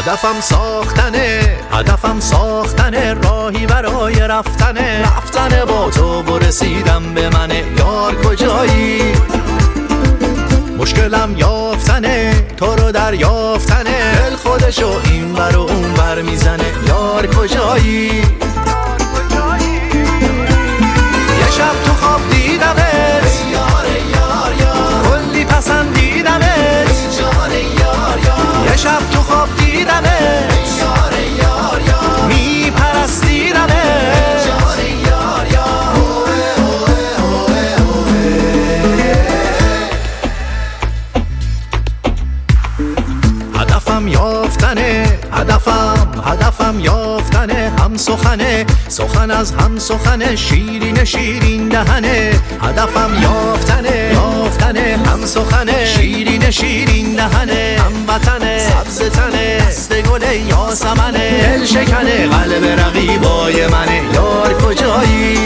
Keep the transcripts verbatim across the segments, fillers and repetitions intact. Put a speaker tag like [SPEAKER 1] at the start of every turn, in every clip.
[SPEAKER 1] هدفم ساختنه، هدفم ساختنه، راهی برای رفتنه، رفتنه با تو و رسیدم به منه. یار کجایی؟ مشکلم یافتنه، تو رو دریافتنه، دل خودشو این بر و اون بر میزنه. یار کجایی؟ یه شب تو خواب دیدمت، یار یار یار، کلی پسندیدمت، جان یار یار. یه شب تو خواب دیدمت، یار یار یار، میپرستیدمت، جان یار یار. هدفم یافتنه، هدفم هدفم یافتنه، هم سخنه، سخن از هم سخنه، شیرین شیرین دهنه. هدفم یافتنه، یافتنه، هم سخنه، شیرین شیرین دهنه، هم وطنه، سبز تنه، دست گل یاسمنه، دل شکنه، قلب رقیبای منه. یار کجایی؟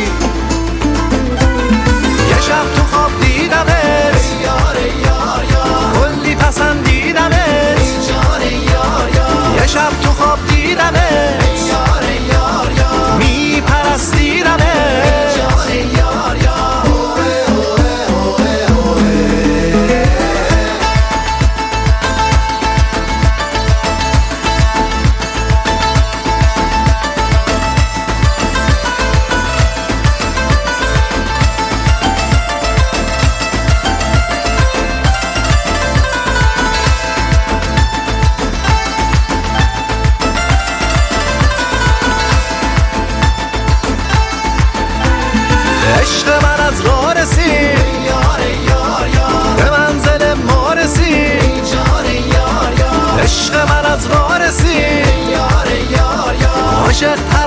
[SPEAKER 1] یه شب تو خواب دیدمت، یار یار یار، کلی پسندیدمت، جان یار یار. یه شب تو خواب دیدمت، یار یار یار، میپرستیدمت، جان یار یار. عشق من از راه رسید، یار یار یار، به منزل ما رسید، جان یار یار. عشق من از راه رسید، یار یار یار، عاشق